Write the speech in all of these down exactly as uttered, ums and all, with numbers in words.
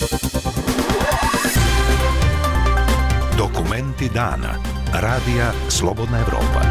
Dokumenti dana. Radija Slobodna Evropa.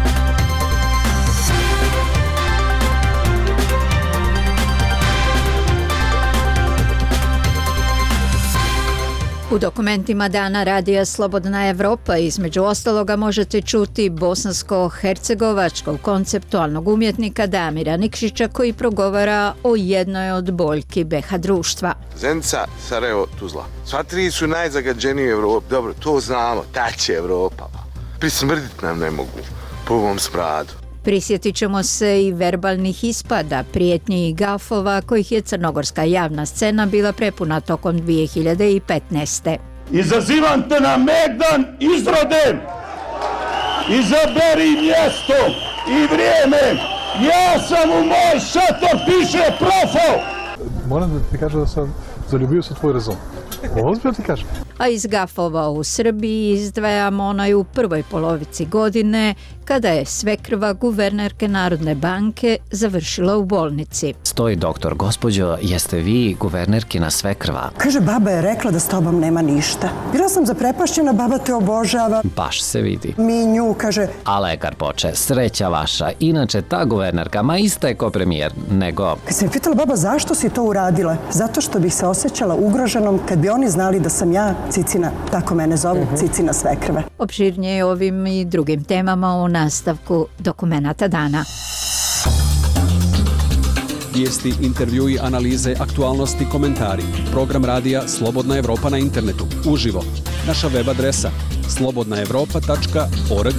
U dokumentima dana Radija Slobodna Evropa između ostaloga možete čuti bosansko-hercegovačkog konceptualnog umjetnika Damira Nikšića koji progovara o jednoj od boljki be ha društva. Zenica, Sarajevo, Tuzla. Sva tri su najzagađeniji u Evropi. Dobro, to znamo, ta će Evropa. Prismrdit nam ne mogu po ovom smradu. Prisjetit ćemo se i verbalnih ispada, prijetnji i gafova kojih je crnogorska javna scena bila prepuna tokom dvije hiljade petnaeste. Izazivam te na Megdan izrode, izaberi mjesto i vrijeme, ja sam u moj šator, piše profo. Moram da ti kažem da sam zaljubio se tvoj rezon. Ozbiljno ti kažem. A iz gafova u Srbiji izdvajamo onaj u prvoj polovici godine kada je svekrva guvernerke Narodne banke završila u bolnici. Stoji doktor, gospođo, jeste vi guvernerkina svekrva? Kaže, baba je rekla da s tobom nema ništa. Bila sam zaprepašćena, baba te obožava. Baš se vidi. Mi nju, kaže... A lekar poče, sreća vaša. Inače, ta guvernerka, ma ista je ko premijer, nego... Kad sam pitala baba zašto si to uradila, zato što bih se osjećala ugroženom kad bi oni znali da sam ja Cicina, tako mene zovu, uh-huh. Cicina svekrva. Opširnije ovim i drugim temama u nastavku dokumenata dana. Vijesti, intervjui, analize, aktualnosti, komentari. Program radija Slobodna Evropa na internetu. Uživo. Naša web adresa slobodna evropa tačka org.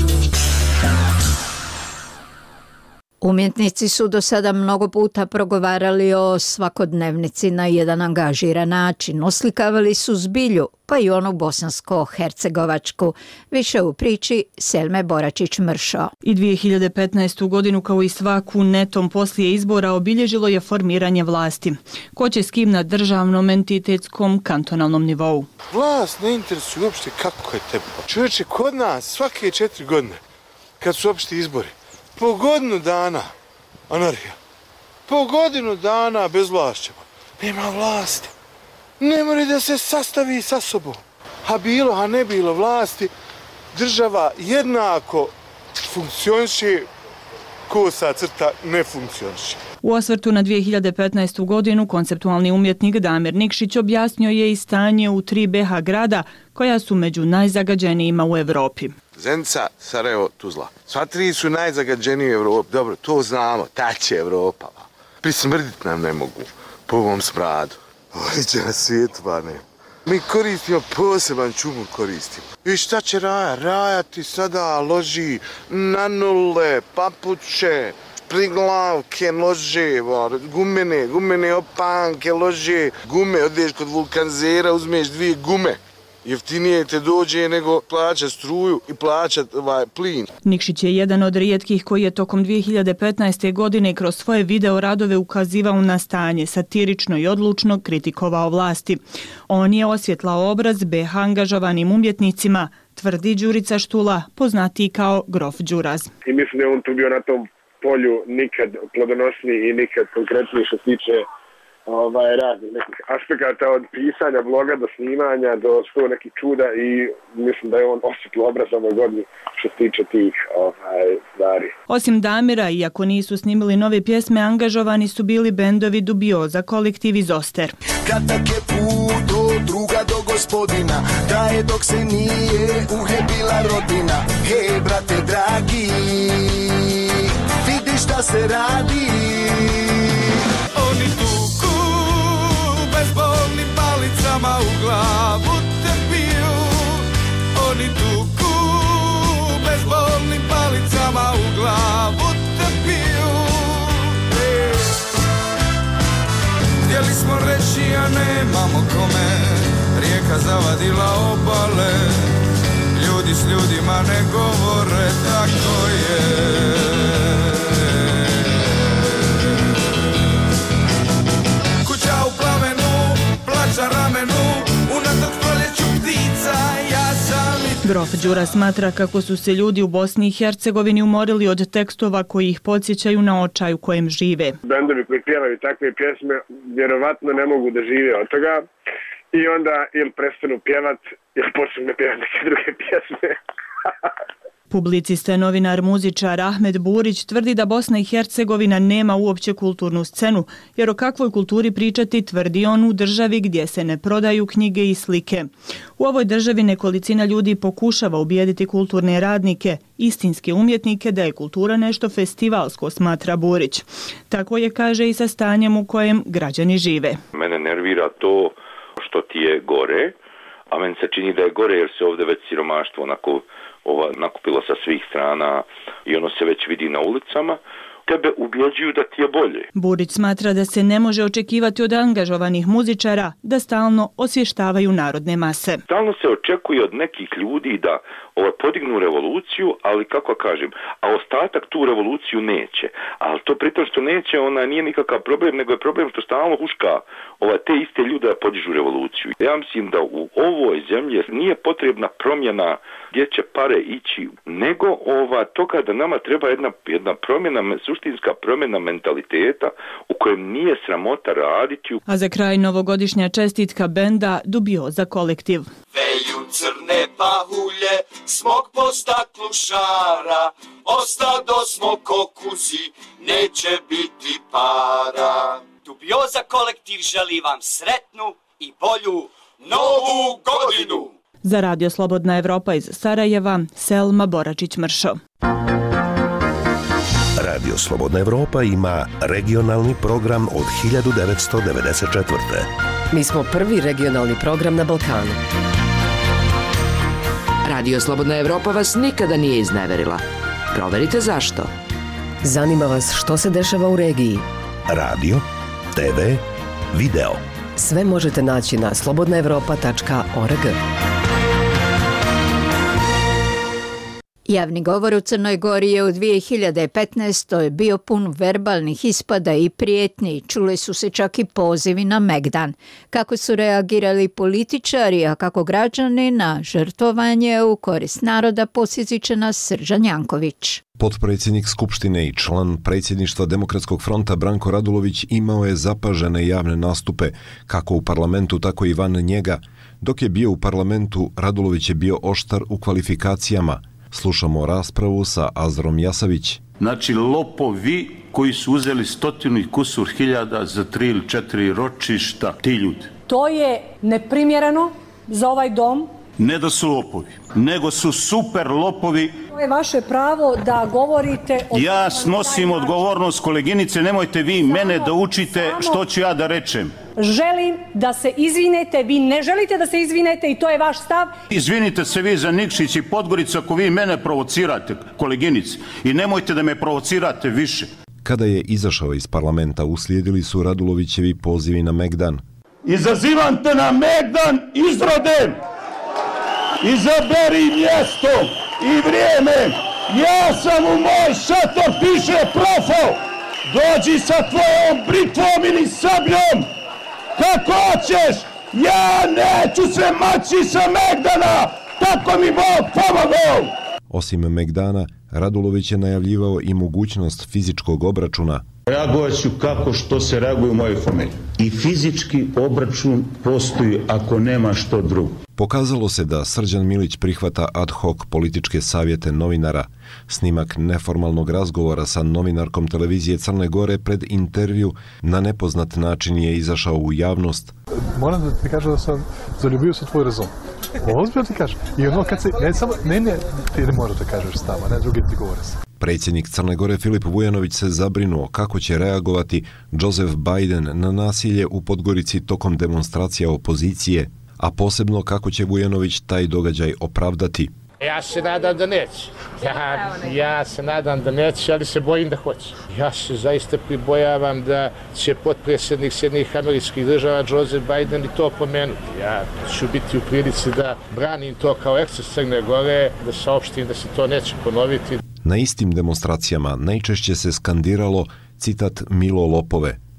Umjetnici su do sada mnogo puta progovarali o svakodnevnici na jedan angažiran način. Oslikavali su zbilju, pa i onu bosansko-hercegovačku. Više u priči Selme Boračić-Mršo. I dvije hiljade petnaestu. godinu kao i svaku netom poslije izbora obilježilo je formiranje vlasti. Ko će s kim na državnom, entitetskom, kantonalnom nivou? Vlast ne interesuje uopšte kako je tebe. Čovječe, kod nas svake četiri godine, kad su opšti izbori, po godinu dana, anarhija, po godinu dana bez vlašća. Nema vlasti. Ne mora da se sastavi sa sobom. A bilo, a ne bilo vlasti, država jednako funkcioniše, kosa crta ne funkcioniše. U osvrtu na dvije hiljade petnaestu. godinu konceptualni umjetnik Damir Nikšić objasnio je i stanje u tri be ha grada koja su među najzagađenijima u Evropi. Zenica, Sarajevo, Tuzla. Sva tri su najzagađeniji u Evropi. Dobro, to znamo, ta će Evropa. Prismrdit nam ne mogu po ovom smradu. Ođe na svijetu, ba ne. Mi koristimo poseban čumun koristimo. I šta će Raja? Raja ti sada loži na nule, papuče, priglavke lože, gumene, gumene opanke lože, gume, odeš kod vulkanzera, uzmeš dvije gume. Jeftinije te dođe nego plaća struju i plaća ovaj plin. Nikšić je jedan od rijetkih koji je tokom dvije hiljade petnaeste. godine kroz svoje video radove ukazivao na stanje, satirično i odlučno kritikovao vlasti. On je osvjetlao obraz be ha angažovanim umjetnicima, tvrdi Đurica Štula, poznatiji kao Grof Đuraz. I mislim da je on tu bio na tom polju nikad plodonosniji i nikad konkretniji što se tiče ovaj, raznih nekih aspekata od pisanja bloga do snimanja do sto nekih čuda i mislim da je on osjetio obraz ovoj godini što se tiče tih ovaj, stvari. Osim Damira, iako nisu snimili nove pjesme, angažovani su bili bendovi Dubioza, kolektiv i Zoster. Kratak je put do druga do gospodina, da je dok se nije uhebila rodina. Hej, brate dragi, vidi šta se radi. Oni tuku bezbolnim palicama u glavu te piju. Oni tuku bezbolnim palicama u glavu te piju. Htjeli smo reći, a nemamo kome. Rijeka zavadila obale. Ljudi s ljudima ne govore, tako je. U plamenu, plaća ramenu, unatok proljeću ptica, ja sam i Grof Đura smatra kako su se ljudi u Bosni i Hercegovini umorili od tekstova koji ih podsjećaju na očaj u kojem žive. Bendovi koji pjevaju takve pjesme vjerovatno ne mogu da žive od toga i onda ili prestanu pjevat ili počnu da pjevati neke druge pjesme. Publicista i novinar muzičar Ahmed Burić tvrdi da Bosna i Hercegovina nema uopće kulturnu scenu, jer o kakvoj kulturi pričati tvrdi on u državi gdje se ne prodaju knjige i slike. U ovoj državi nekolicina ljudi pokušava ubijediti kulturne radnike, istinske umjetnike, da je kultura nešto festivalsko, smatra Burić. Tako je, kaže, i sa stanjem u kojem građani žive. Mene nervira to što ti je gore, a meni se čini da je gore jer se ovdje već siromaštvo onako ova nakupilo sa svih strana i ono se već vidi na ulicama, tebe ubjeđuju da ti je bolje. Burić smatra da se ne može očekivati od angažovanih muzičara da stalno osvještavaju narodne mase. Stalno se očekuje od nekih ljudi da ovaj, podignu revoluciju, ali kako kažem, a ostatak tu revoluciju neće. Ali to pritom što neće, ona nije nikakav problem, nego je problem što stalno huška ovaj, te iste ljude da podižu revoluciju. Ja mislim da u ovoj zemlji nije potrebna promjena gdje će pare ići, nego ova, toga da nama treba jedna, jedna promjena, suštinska promjena mentaliteta u kojem nije sramota raditi. A za kraj novogodišnja čestitka benda Dubioza kolektiv. Veju crne pahulje, smog po staklu šara, ostado smo kokuzi, neće biti para. Dubioza kolektiv želi vam sretnu i bolju novu godinu. Za Radio Slobodna Evropa iz Sarajeva, Selma Boračić-Mršo. Radio Slobodna Evropa ima regionalni program od hiljadu devetsto devedeset četvrte. Mi smo prvi regionalni program na Balkanu. Radio Slobodna Evropa vas nikada nije izneverila. Proverite zašto. Zanima vas što se dešava u regiji. Radio, te ve, video. Sve možete naći na slobodna evropa tačka org. Javni govor u Crnoj Gori je u dvije hiljade petnaestoj bio pun verbalnih ispada i prijetnji. Čuli su se čak i pozivi na Megdan. Kako su reagirali političari, a kako građani na žrtvovanje u korist naroda, posjetit će nas Srđan Janković. Potpredsjednik Skupštine i član predsjedništva Demokratskog fronta Branko Radulović imao je zapažene javne nastupe, kako u parlamentu, tako i van njega. Dok je bio u parlamentu, Radulović je bio oštar u kvalifikacijama. Slušamo raspravu sa Azrom Jasavić. Znači, lopovi koji su uzeli stotinu i kusur hiljada za tri ili četiri ročišta, ti ljudi. To je neprimjereno za ovaj dom. Ne da su lopovi, nego su super lopovi. To je vaše pravo da govorite... O ja snosim odgovornost, koleginice, nemojte vi samo, mene da učite samo, što ću ja da rečem. Želim da se izvinete, vi ne želite da se izvinete i to je vaš stav. Izvinite se vi za Nikšić i Podgoricu ako vi mene provocirate, koleginice, i nemojte da me provocirate više. Kada je izašao iz parlamenta, uslijedili su Radulovićevi pozivi na Megdan. Izazivam te na Megdan, izrode! Izaberi mjesto i vrijeme. Ja sam u moj šator, piše profo. Dođi sa tvojom britvom ili sabljom. Kako hoćeš? Ja neću se maći sa Megdana. Tako mi Bog pomogao. Osim Megdana, Radulović je najavljivao i mogućnost fizičkog obračuna. Reagovat ću kako što se reaguje u mojoj familiji. I fizički obračun postoji ako nema što drugo. Pokazalo se da Srđan Milić prihvata ad hoc političke savjete novinara. Snimak neformalnog razgovora sa novinarkom televizije Crne Gore pred intervju na nepoznat način je izašao u javnost. Moram da ti kažem da sam zaljubio se u tvoj razum. Ozbiljno ti kažem. I ono kad se... Ne, samo, ne, ne, ti ne možeš da kažeš stava, ne, drugi ti govore se. Predsjednik Crne Gore Filip Vujanović se zabrinuo kako će reagovati Joseph Biden na nasilje u Podgorici tokom demonstracija opozicije, a posebno kako će Vujanović taj događaj opravdati. Ja se nadam da neće. Ja, ja se nadam da neće, ali se bojim da hoće. Ja se zaista pribojavam da će potpredsjednik Sjedinjenih Američkih Država Joseph Biden i to pomenuti. Ja ću biti u prilici da branim to kao ekses Crne Gore, da saopštim da se to neće ponoviti. Na istim demonstracijama najčešće se skandiralo citat Milo lopove.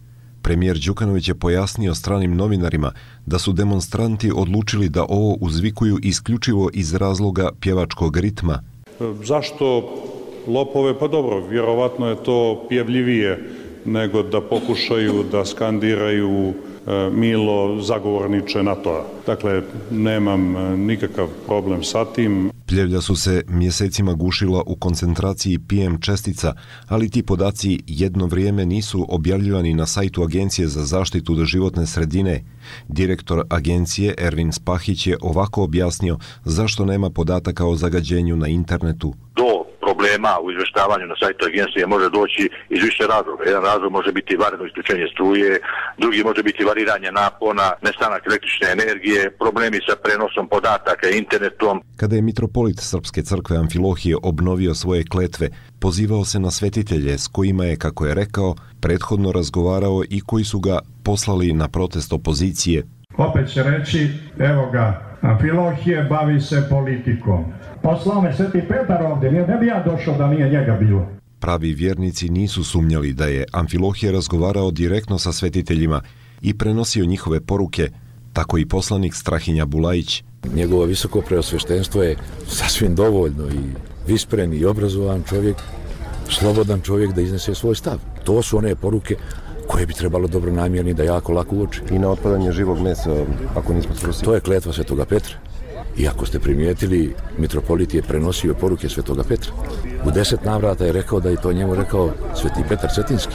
Premijer Đukanović je pojasnio stranim novinarima da su demonstranti odlučili da ovo uzvikuju isključivo iz razloga pjevačkog ritma. Zašto lopove? Pa dobro, vjerovatno je to pjevljivije nego da pokušaju da skandiraju Milo zagovorniče NATO-a. Dakle, nemam nikakav problem sa tim. Pljevlja su se mjesecima gušila u koncentraciji P M čestica, ali ti podaci jedno vrijeme nisu objavljivani na sajtu Agencije za zaštitu životne sredine. Direktor agencije Ervin Spahić je ovako objasnio zašto nema podataka o zagađenju na internetu. Do problema u izvještavanju na sajtu agencije može doći iz više razloga. Jedan razlog može biti vanredno isključenje struje, drugi može biti variranje napona, nestanak električne energije, problemi sa prenosom podataka internetom. Kada je mitropolit Srpske crkve Amfilohije obnovio svoje kletve, pozivao se na svetitelje s kojima je, kako je rekao, prethodno razgovarao i koji su ga poslali na protest opozicije. Opet će reći, evo ga, Amfilohije bavi se politikom. Poslao me Sveti Petar ovdje, ne bi ja došao da nije njega bilo. Pravi vjernici nisu sumnjali da je Amfilohije razgovarao direktno sa svetiteljima i prenosio njihove poruke, tako i poslanik Strahinja Bulajić. Njegovo visoko preosveštenstvo je sasvim dovoljno i vispren i obrazovan čovjek, slobodan čovjek da iznese svoj stav. To su one poruke koje bi trebalo dobronamjerni da jako lako uoči. I na otpadanje živog mesa, ako nismo sprosili. To je kletva Svetoga Petra. I ako ste primijetili, mitropolit je prenosio poruke Svetoga Petra. U deset navrata je rekao da je to njemu rekao Sveti Petar Cetinski.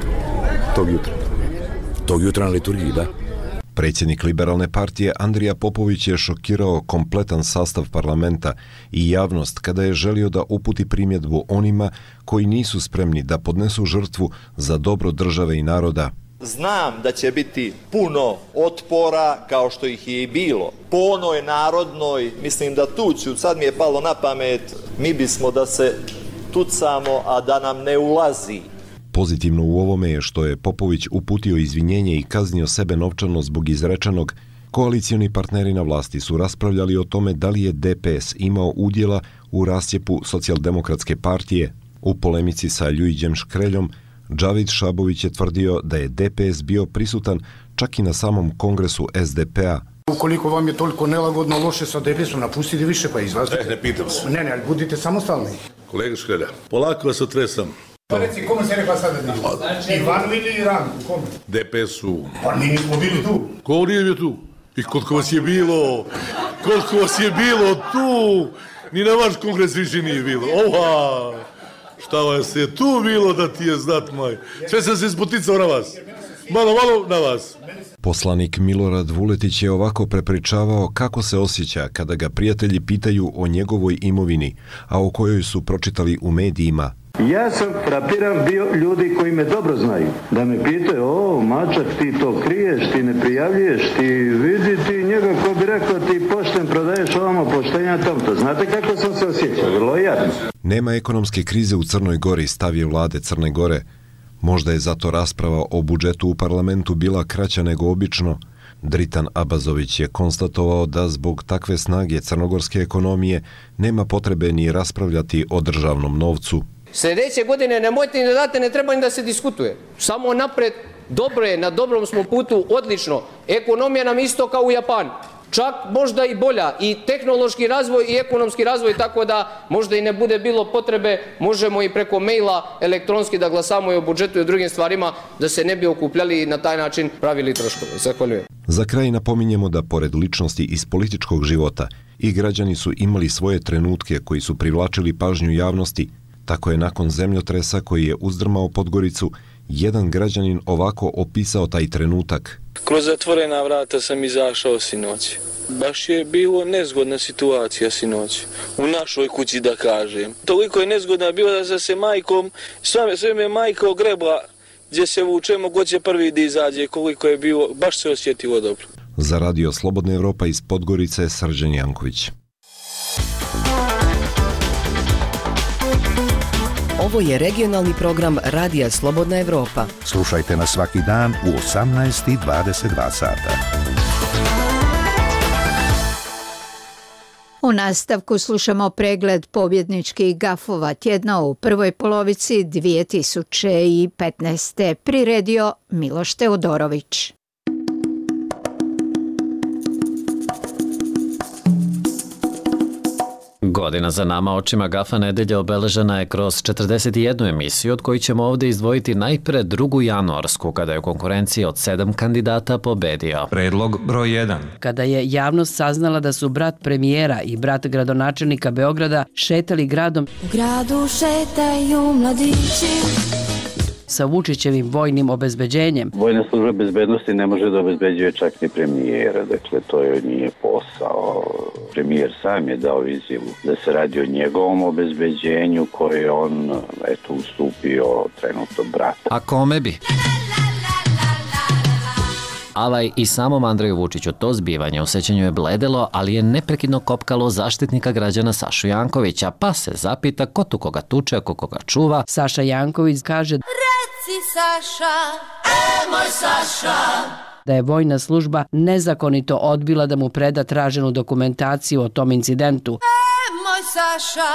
Tog jutra. Tog jutra na liturgiji, da. Predsjednik Liberalne partije Andrija Popović je šokirao kompletan sastav parlamenta i javnost kada je želio da uputi primjedbu onima koji nisu spremni da podnesu žrtvu za dobro države i naroda. Znam da će biti puno otpora, kao što ih je i bilo. Po onoj narodnoj, mislim da tuću, sad mi je palo na pamet, mi bismo da se tucamo, a da nam ne ulazi. Pozitivno u ovome je što je Popović uputio izvinjenje i kaznio sebe novčano zbog izrečenog. Koalicioni partneri na vlasti su raspravljali o tome da li je D P S imao udjela u rascjepu Socijaldemokratske partije. U polemici sa Ljuiđem Škreljom, Džavid Šabović je tvrdio da je D P S bio prisutan čak i na samom kongresu S D P-a. Ukoliko vam je toliko nelagodno loše sa D P S-om, napustite više pa izlazite. Ne, ne pitam se. Ne, ne, ali budite samostalni. Kolega Škrelja, polako vas otresam. Pa reci, kome se rekla sada nije? Znači, Ivanu ili Iranu? Kome? D P S-u. Pa mi nismo bili tu. Ko nije bio tu? I koliko vas je bilo? Koliko vas je bilo tu? Ni na vaš kongres više nije bilo. Oha! Šta vas je tu bilo da ti je znat moj? Sve sam se ispoticao na vas. Malo, malo na vas. Poslanik Milorad Vuletić je ovako prepričavao kako se osjeća kada ga prijatelji pitaju o njegovoj imovini, a o kojoj su pročitali u medijima. Ja sam frapiran bio ljudi koji me dobro znaju. Da me pitaju, o, mačak, ti to kriješ, ti ne prijavljuješ, ti vidi ti njega ko bi rekao ti pošten prodaješ ovamo poštenja tomto. Znate kako sam se osjećao? Vrlo jadno. Nema ekonomske krize u Crnoj Gori, stav je vlade Crne Gore. Možda je zato rasprava o budžetu u parlamentu bila kraća nego obično. Dritan Abazović je konstatovao da zbog takve snage crnogorske ekonomije nema potrebe ni raspravljati o državnom novcu. Sljedeće godine nemojte ni da date, ne treba ni da se diskutuje. Samo napred, dobro je, na dobrom smo putu, odlično. Ekonomija nam isto kao u Japanu. Čak možda i bolja, i tehnološki razvoj i ekonomski razvoj, tako da možda i ne bude bilo potrebe, možemo i preko maila elektronski da glasamo i o budžetu i o drugim stvarima, da se ne bi okupljali i na taj način pravili troškove. Zahvaljujem. Za kraj napominjemo da pored ličnosti iz političkog života i građani su imali svoje trenutke koji su privlačili pažnju javnosti. Tako je nakon zemljotresa koji je uzdrmao Podgoricu, jedan građanin ovako opisao taj trenutak. Kroz zatvorena vrata sam izašao sinoć. Baš je bilo nezgodna situacija sinoć. U našoj kući, da kažem. Toliko je nezgodna bila da sam se majkom, sve, sve me majka ogrebla gdje se vučemo, ko će prvi da izađe, koliko je bilo, baš se osjetilo dobro. Za Radio Slobodna Evropa iz Podgorice, Srđan Janković. Ovo je regionalni program Radija Slobodna Evropa. Slušajte nas svaki dan u osamnaest i dvadeset dva sata. U nastavku slušamo pregled pobjedničkih gafova tjedna u prvoj polovici dvije tisuće petnaeste. Priredio Miloš Teodorović. Godina za nama očima Gafa nedelje obeležena je kroz četrdeset jednu emisiju, od kojih ćemo ovdje izdvojiti najpre drugu januarsku, kada je u konkurenciji od sedam kandidata pobedio. Predlog broj jedan. Kada je javnost saznala da su brat premijera i brat gradonačelnika Beograda šetali gradom, u gradu šetaju mladići, sa Vučićevim vojnim obezbeđenjem. Vojna služba bezbednosti ne može da obezbeđuje čak ni premijera, dakle to je nije posao. Premijer sam je dao izjavu da se radi o njegovom obezbeđenju koje je on eto ustupio trenutno bratu. A kome bi? Alaj i samom Andreju Vučiću to zbivanje u sećanju je bledelo, ali je neprekidno kopkalo zaštitnika građana Sašu Jankovića, pa se zapita ko tu koga tuče, ko koga čuva. Saša Janković kaže: reci Saša, e moj Saša, da je vojna služba nezakonito odbila da mu preda traženu dokumentaciju o tom incidentu. E moj Saša,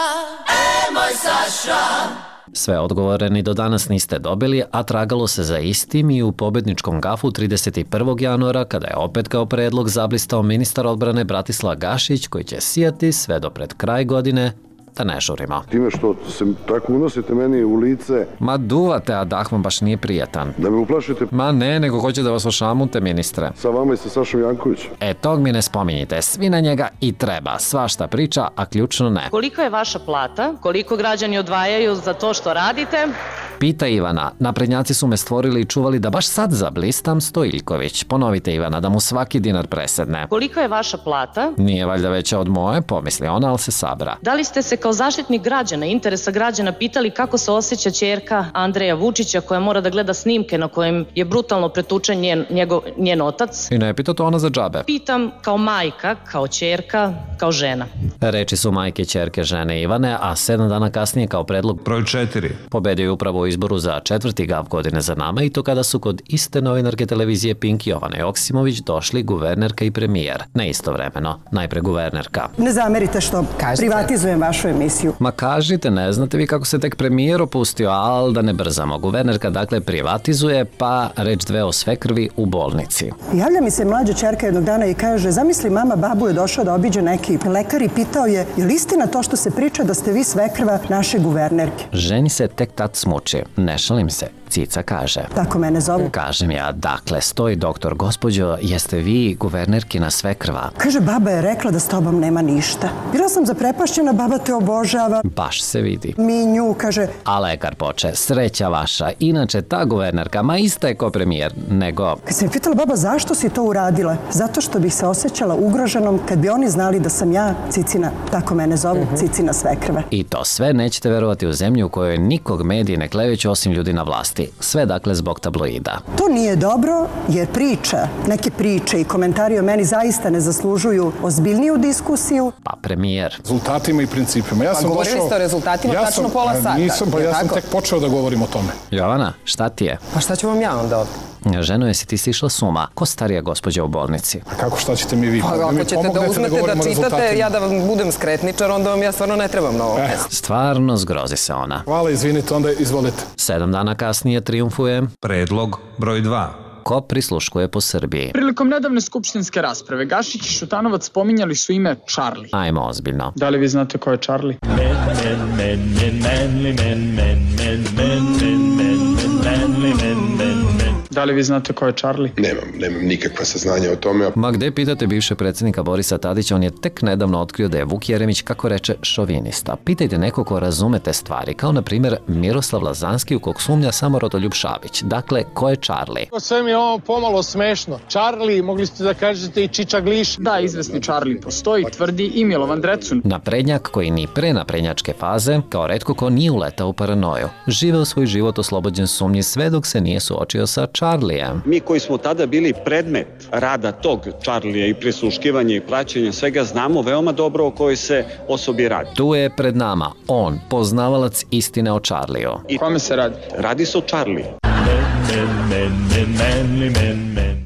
e moj Saša. Sve odgovore ni do danas niste dobili, a tragalo se za istim i u pobedničkom gafu trideset prvog januara, kada je opet kao predlog zablistao ministar odbrane Bratislav Gašić, koji će sijati sve do pred kraj godine, da ne žurimo. Time što se tako unosite meni u lice... Ma duvate, a dah vam baš nije prijetan. Da me uplašite? Ma ne, nego hoće da vas ošamute, ministre. Sa vama i sa Sašom Jankovićem. E, tog mi ne spominjite, svi na njega i treba, svašta priča, a ključno ne. Koliko je vaša plata? Koliko građani odvajaju za to što radite? Pita Ivana, naprednjaci su me stvorili i čuvali da baš sad zablistam Stojiljković. Ponovite Ivana, da mu svaki dinar presedne. Koliko je vaša plata? Nije valjda veća od moje, pomisli ona, ali se sabra. Da li ste se kao zaštitnik građana, interesa građana, pitali kako se osjeća ćerka Andreja Vučića, koja mora da gleda snimke na kojem je brutalno pretučen njen, njegov, njen otac? I ne pita to ona za džabe. Pitam kao majka, kao ćerka, kao žena. Reči su majke, ćerke, žene Ivane, a sedam dana kasnije kao predlog broj četiri. Pobedio je upravo u izboru za četvrti gav godine za nama, i to kada su kod iste novinarke televizije Pink Jovana Joksimović došli guvernerka i premijer. Ne istovremeno, najpre guvernerka. Ne zamerite što kažete, privatizujem vašu emisiju. Ma kažite, ne znate vi kako se tek premijer opustio, ali da ne brzamo. Guvernerka dakle privatizuje, pa reč dve o svekrvi u bolnici. Javlja mi se mlađa ćerka jednog dana i kaže: zamisli, mama, babu je došao da obiđe neki lekar i pitao je: je li istina to što se priča da ste vi svekrva naše guvernerke? Ženi se tek tad smuči. Ne šalim se, Cica kaže. Tako mene zovu. Kažem ja, dakle, stoji doktor, gospođo, jeste vi guvernerkina svekrva? Kaže, baba je rekla da s tobom nema ništa. Bila sam zaprepašćena, baba te obožava. Baš se vidi. Mi nju, kaže. A lekar poče, sreća vaša. Inače, ta guvernerka, ma ista je ko premijer, nego... Kad sam je pitala, baba, zašto si to uradila? Zato što bih se osjećala ugroženom kad bi oni znali da sam ja, Cicina, tako mene zovu, uh-huh. Cicina svekrva. I to sve nećete verovati u zemlju u kojoj nikog mediji ne kleveću osim ljudi na vlasti. Sve dakle zbog tabloida. To nije dobro, jer priča, neke priče i komentari o meni zaista ne zaslužuju ozbiljniju diskusiju. Pa premijer. Rezultatima i principima. Ja pa sam govorili došao, ste o rezultatima ja tačno sam, pola sata. Nisam, pa ja sam tako? tek počeo da govorim o tome. Jovana, šta ti je? Pa šta ću vam ja onda ovdje? Ženo, jesi ti sišla s uma? Ko starija gospođa u bolnici? A kako, šta ćete mi vi? Pa ako ćete da uzmete da čitate, ja da vam budem skretničar, onda vam ja stvarno ne trebam na ovo eh. mjesto. Stvarno zgrozi se ona. Hvala, izvinite, onda izvolite. Sedam dana kasnije triumfuje predlog broj dva. Ko prisluškuje po Srbiji? Prilikom nedavne skupštinske rasprave Gašić i Šutanovac spominjali su ime Charlie. Ajmo ozbiljno. Da li vi znate ko je Charlie? Men, men, men, men, manly men, men, men, men, men, men, manly men, men, men. Da li vi znate ko je Charlie? Nemam, nemam nikakva saznanja o tome. Ma gde pitate bivše predsjednika Borisa Tadića, on je tek nedavno otkrio da je Vuk Jeremić, kako reče, šovinista. Pitajte neko ko razume te stvari, kao na primjer Miroslav Lazanski, u kog sumnja samo Rodoljub Šabić. Dakle, ko je Charlie? Sve mi je ovo pomalo smešno. Charlie, mogli ste da kažete i Čiča Gliš. Da, izvesni Charlie postoji, tvrdi i Milovan Drecun. Naprednjak koji ni pre naprednjačke faze, kao retko ko nije uletao u paranoju. Živeo svoj život oslobođen sumnji sve dok se nije suočio sa Charlijem. Mi koji smo tada bili predmet rada tog Charlija i prisluškivanja i praćenja svega, znamo veoma dobro o kojoj se osobi radi. Tu je pred nama on, poznavalac istine o Charliju. I kome se radi? Radi se o Charliju. Men, men, men, men, manly men, men.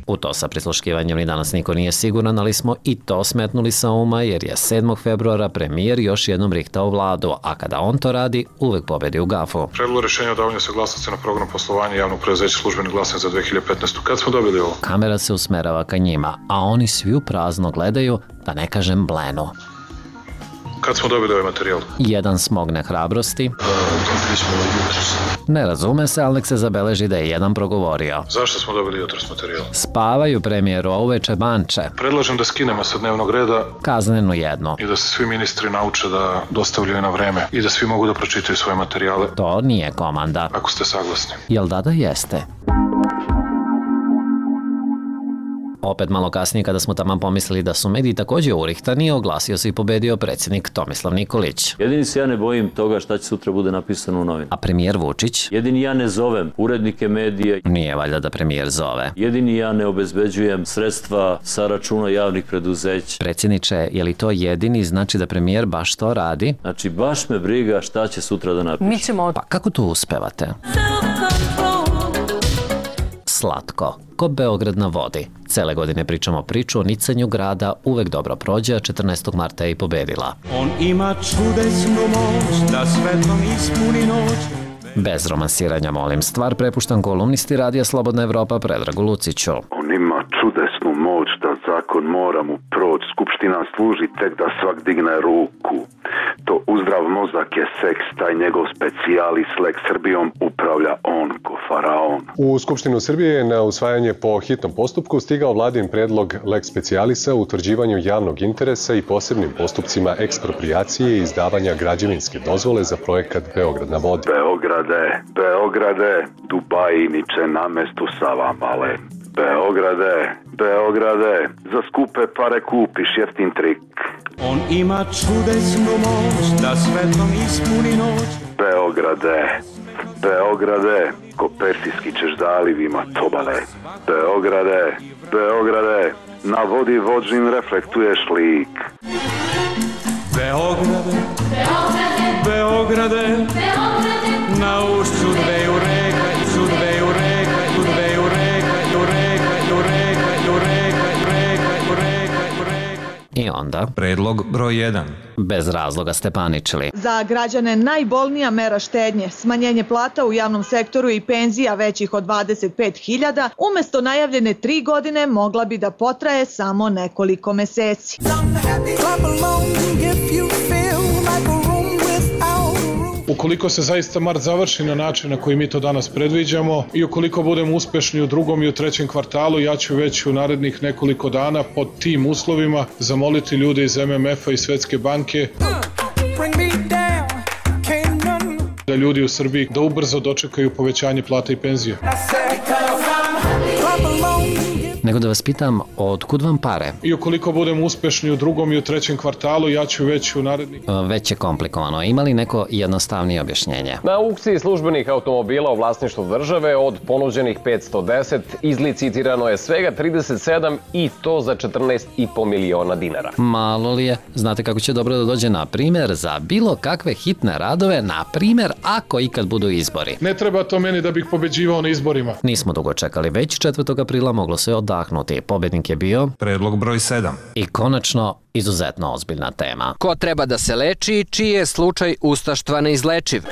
U to sa prisluškivanjem ni danas niko nije siguran, ali smo i to smetnuli sa uma jer je sedmog februara premijer još jednom rihtao vladu, a kada on to radi, uvek pobedi u gafu. Predlog rešenja o davanju saglasnosti na program poslovanja javnog preduzeća Službeni glasnik za dve hiljade petnaestu. Kad smo dobili ovo? Kamera se usmerava ka njima, a oni svi u prazno gledaju, da ne kažem blenu. Kad smo dobili ovaj materijal? Jedan smogne hrabrosti. Ne razume se, ali nek se zabeleži da je jedan progovorio. Zašto smo dobili jutros materijal? Spavaju premijeru, a uveče banče. Predlažem da skinemo sa dnevnog reda kaznenu jednu. I da se svi ministri nauče da dostavljaju na vreme i da svi mogu da pročitaju svoje materijale. To nije komanda. Ako ste saglasni. Jel da da jeste? Opet malo kasnije, kada smo taman pomislili da su mediji također urihtani, oglasio se i pobedio predsjednik Tomislav Nikolić. Jedini se ja ne bojim toga šta će sutra bude napisano u novinu. A premijer Vučić? Jedini ja ne zovem urednike medija. Nije valjda da premijer zove. Jedini ja ne obezbeđujem sredstva sa računa javnih preduzeća. Predsjedniče, je li to jedini znači da premijer baš to radi? Znači, baš me briga šta će sutra da napiše. Mi ćemo... Pa kako to uspevate? Slatko, ko Beograd na vodi. Cele godine pričamo priču o nicanju grada, uvek dobro prođe, a četrnaestog marta je i pobedila. On ima čudesnu moć da svetlom ispuni noć. Bez romansiranja, molim, stvar prepuštam kolumnisti Radija Slobodna Evropa Predragu Luciću. On ima čudesnu moć da zakon mora mu proći. Skupština služi tek da svak digne ruku. To uzdrav mozak je seks, taj njegov specijalis lex Srbijom upravlja on ko faraon. U Skupštinu Srbije na usvajanje po hitnom postupku stigao vladin predlog lex specijalisa u utvrđivanju javnog interesa i posebnim postupcima eksproprijacije i izdavanja građevinske dozvole za projekat Beograd na vodi. Beograde, Beograde, Dubajiniče na mestu Savamale. Beograde, Beograde, za skupe pare kupiš jeftin trik. On ima čudesnu moć da svetlom ispuni noć. Beograde, Beograde, ko persijski ćeš zalivima tobale. Beograde, Beograde, na vodi vođin reflektuješ lik. Beograde, Beograde, Beograde, Beograde, na ušću dveju reka i su dveju reka i u dveju reka i u reka i u reka i u reka i u reka i u reka i u reka. I onda? Predlog broj jedan. Bez razloga ste paničili. Za građane najbolnija mera štednje, smanjenje plata u javnom sektoru i penzija većih od dvadeset pet hiljada, umesto najavljene tri godine mogla bi da potraje samo nekoliko meseci. Ukoliko se zaista mart završi na način na koji mi to danas predviđamo i ukoliko budemo uspešni u drugom i u trećem kvartalu, ja ću već u narednih nekoliko dana pod tim uslovima zamoliti ljude iz em em ef-a i Svetske banke da ljudi u Srbiji da ubrzo dočekaju povećanje plata i penzija. Nego da vas pitam, otkud vam pare? I ukoliko budemo uspešni u drugom i u trećem kvartalu, ja ću već u narednih... Već je komplikovano. Ima li neko jednostavnije objašnjenje? Na aukciji službenih automobila u vlasništvu države od ponuđenih petsto deset izlicitirano je svega trideset sedam i to za četrnaest i po miliona dinara. Malo li je? Znate kako će dobro da dođe na primjer za bilo kakve hitne radove, na primjer ako ikad budu izbori. Ne treba to meni da bih pobeđivao na izborima. Nismo dugo čekali, već četvrtog aprila moglo se odahnuti. Pobednik je bio predlog broj sedam. I konačno izuzetno ozbiljna tema. Ko treba da se leči, čiji je slučaj ustaštva neizlečiv?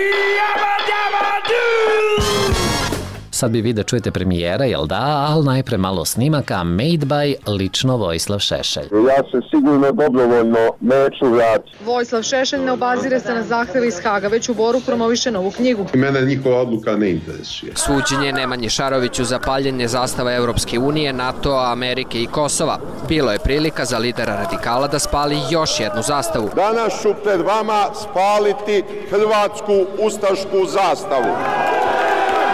Sad bi vi da čujete premijera, jel da, ali najpre malo snimaka Made by lično Vojislav Šešelj. Ja se sigurno dobrovoljno neću vratiti. Vojislav Šešelj ne obazire se na zahteve iz Haga, već u Boru promoviše novu knjigu. Mene njihova odluka ne interesuje. Suđenje Nemanji Šaroviću za paljenje zastava Evropske unije, NATO-a, Amerike i Kosova. Bilo je prilika za lidera radikala da spali još jednu zastavu. Danas ću pred vama spaliti hrvatsku ustašku zastavu.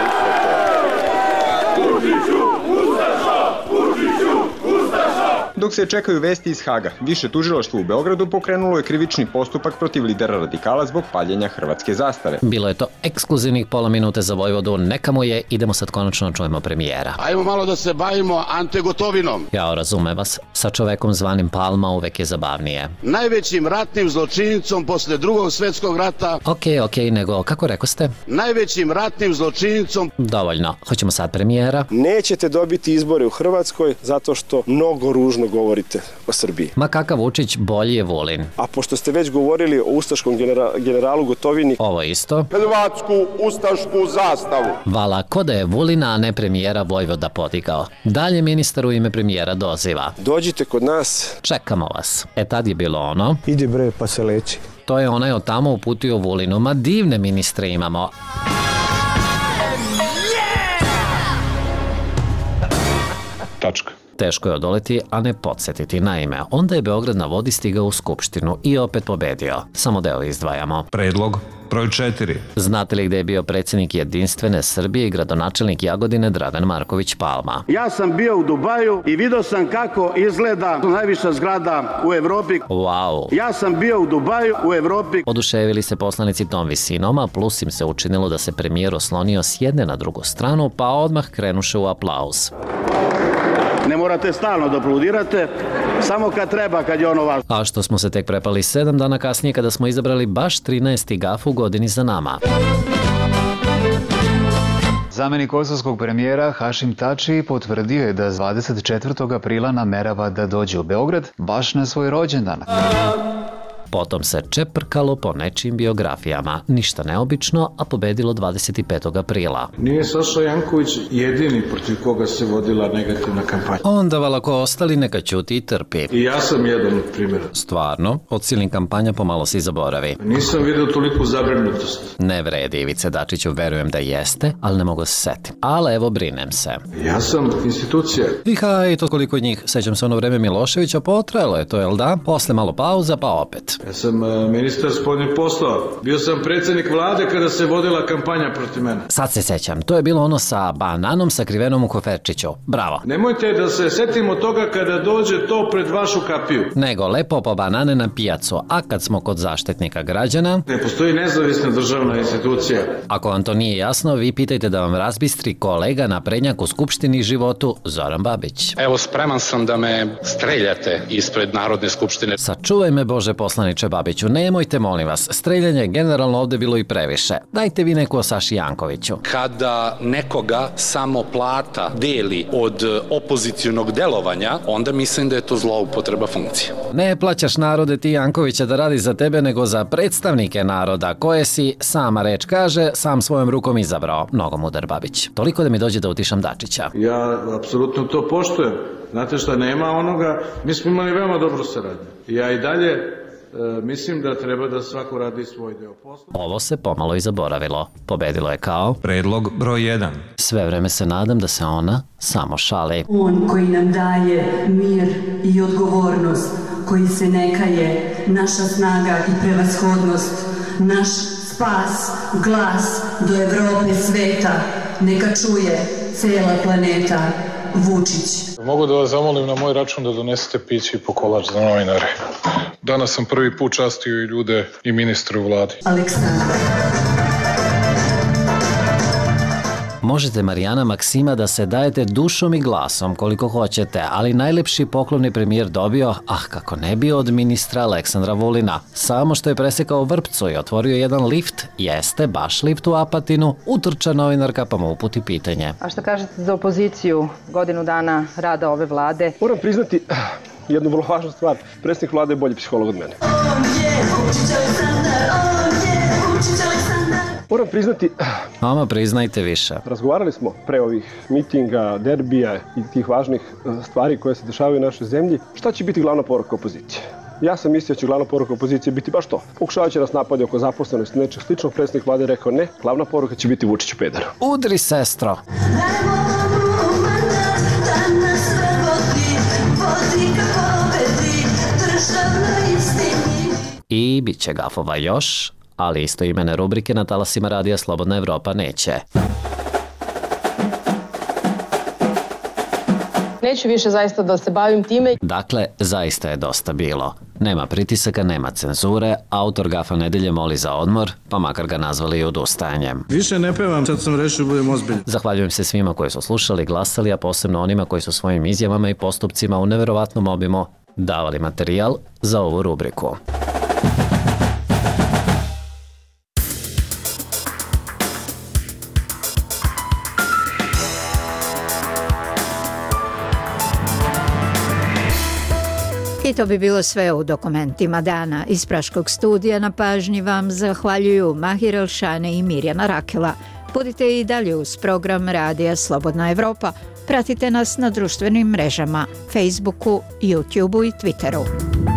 Dok Institucije čekaju vesti iz Haga. Više tužilaštvo u Beogradu pokrenulo je krivični postupak protiv lidera radikala zbog paljenja hrvatske zastave. Bilo je to ekskluzivnih pola minute za Vojvodu, neka mu je, idemo sad konačno čujemo premijera. Ajmo malo da se bavimo Ante Gotovinom. Ja razumem vas, sa čovekom zvanim Palma uvek je zabavnije. Najvećim ratnim zločinicom posle drugog svetskog rata. Okej, okay, okej, okay, nego kako rekao ste? Najvećim ratnim zločinicom. Dovoljno, hoćemo sad premijera. Nećete dobiti izbore u Hrvatskoj zato što mnogo ružno govorite o Srbiji. Ma kakav Vučić, bolji je Vulin. A pošto ste već govorili o ustaškom genera, generalu Gotovini... Ovo isto. Hrvatsku ustašku zastavu. Vala, ko da je Vulina, a ne premijera Vojvoda podigao. Dalje ministar u ime premijera doziva. Dođite kod nas. Čekamo vas. E tad je bilo ono. Idi bre, pa se leči. To je onaj od tamo uputio Vulinu. Ma divne ministre imamo. Tačka. Teško je odoleti, a ne podsjetiti. Naime, onda je Beograd na vodi stigao u Skupštinu i opet pobedio. Samo deo izdvajamo. Predlog broj četiri. Znate li gde je bio predsjednik Jedinstvene Srbije i gradonačelnik Jagodine Dragan Marković Palma? Ja sam bio u Dubaju i vidio sam kako izgleda najviša zgrada u Evropi. Wow. Ja sam bio u Dubaju u Evropi. Oduševili se poslanici tom visinom, a plus im se učinilo da se premijer oslonio s jedne na drugu stranu, pa odmah krenuše u aplauz. Ne morate stalno da aplaudirate, samo kad treba, kad je ono važno. A što smo se tek prepali sedam dana kasnije kada smo izabrali baš trinaesti gaf u godini za nama. Zamenik kosovskog premijera Hašim Tači potvrdio je da dvadeset četvrtog aprila namerava da dođe u Beograd baš na svoj rođendan. Potom se čeprkalo po nečijim biografijama. Ništa neobično, a pobedilo dvadeset petog aprila. Nije Saša Janković jedini protiv koga se vodila negativna kampanja. Onda valako ostali neka ćuti i trpi. I ja sam jedan od primjera. Stvarno, od silnih kampanja pomalo se zaboravi. Nisam vidio toliko zabrinutost. Ne vredi, Ivice Dačiću, verujem da jeste, ali ne mogu se setiti. Ali evo, brinem se. Ja sam institucija. I haj, to koliko njih. Sećam se ono vreme Miloševića, potrajalo je to, jel da? Posle malo pauza, pa opet. Ja sam ministar spoljnih poslova. Bio sam predsjednik vlade kada se vodila kampanja protiv mene. Sad se sećam, to je bilo ono sa bananom sakrivenom u koferčiću. Bravo. Nemojte da se setimo toga kada dođe to pred vašu kapiju. Nego lepo po banane na pijacu, a kad smo kod zaštitnika građana... Ne postoji nezavisna državna institucija. Ako vam to nije jasno, vi pitajte da vam razbistri kolega naprednjak u Skupštini i životu, Zoran Babić. Evo, spreman sam da me streljate ispred Narodne skupštine. Sačuvaj me, Bože poslaniče Babiću, nemojte, molim vas, streljanje je generalno ovde bilo i previše. Dajte vi neku o Saši Jankoviću. Kada nekoga samo plata deli od opozicionog delovanja, onda mislim da je to zloupotreba funkcije. Ne plaćaš narode ti Jankovića da radi za tebe, nego za predstavnike naroda, koje si, sama reč kaže, sam svojom rukom izabrao. Mnogo mudar Babić. Toliko da mi dođe da utišam Dačića. Ja apsolutno to poštujem. Znate šta, nema onoga, mi smo imali veoma dobru saradnju. Ja i dalje E, mislim da treba da svako radi svoj deo posla. Ovo se pomalo i zaboravilo. Pobedilo je kao... Predlog broj jedan. Sve vreme se nadam da se ona samo šali. On koji nam daje mir i odgovornost, koji se ne kaje, naša snaga i prevashodnost, naš spas, glas do Evrope sveta, neka čuje cela planeta. Vučić. Mogu da vas zamolim na moj račun da donesete piće i po kolač za novinare. Danas sam prvi put častio i ljude i ministre u vladi. Aleksandar. Možete, Marijana Maksima, da se dajete dušom i glasom koliko hoćete, ali najlepši poklon je premijer dobio, ah kako ne bio, od ministra Aleksandra Vulina. Samo što je presekao vrpcu i otvorio jedan lift, jeste baš lift u Apatinu, utrča novinarka pa mu uputi pitanje. A što kažete za opoziciju godinu dana rada ove vlade? Moram priznati jednu vrlo važnu stvar. Predsjednik vlade je bolji psiholog od mene. Moram priznati... Ama, priznajte više. Razgovarali smo pre ovih mitinga, derbija i tih važnih stvari koje se dešavaju u našoj zemlji. Šta će biti glavna poruka opozicije? Ja sam mislio da će glavna poruka opozicije biti baš to. Pokušavajući nas napadi oko zaposlenosti nečeg sličnog, predsjednik vlade je rekao ne, glavna poruka će biti Vučiću pedar. Udri, sestro! I bit će gafova još, ali isto imene rubrike na talasima radija Slobodna Evropa neće. Neću više zaista da se bavim time. Dakle, zaista je dosta bilo. Nema pritisaka, nema cenzure, autor Gafa nedelje moli za odmor, pa makar ga nazvali i odustajanjem. Više ne pevam, sad sam rešio budem ozbiljan. Zahvaljujem se svima koji su slušali, glasali, a posebno onima koji su svojim izjavama i postupcima u neverovatnom obimu davali materijal za ovu rubriku. I to bi bilo sve u dokumentima dana. Iz Praškog studija na pažnji vam zahvaljuju Mahir Elšane i Mirjana Rakela. Budite i dalje uz program Radija Slobodna Evropa. Pratite nas na društvenim mrežama, Facebooku, YouTubeu i Twitteru.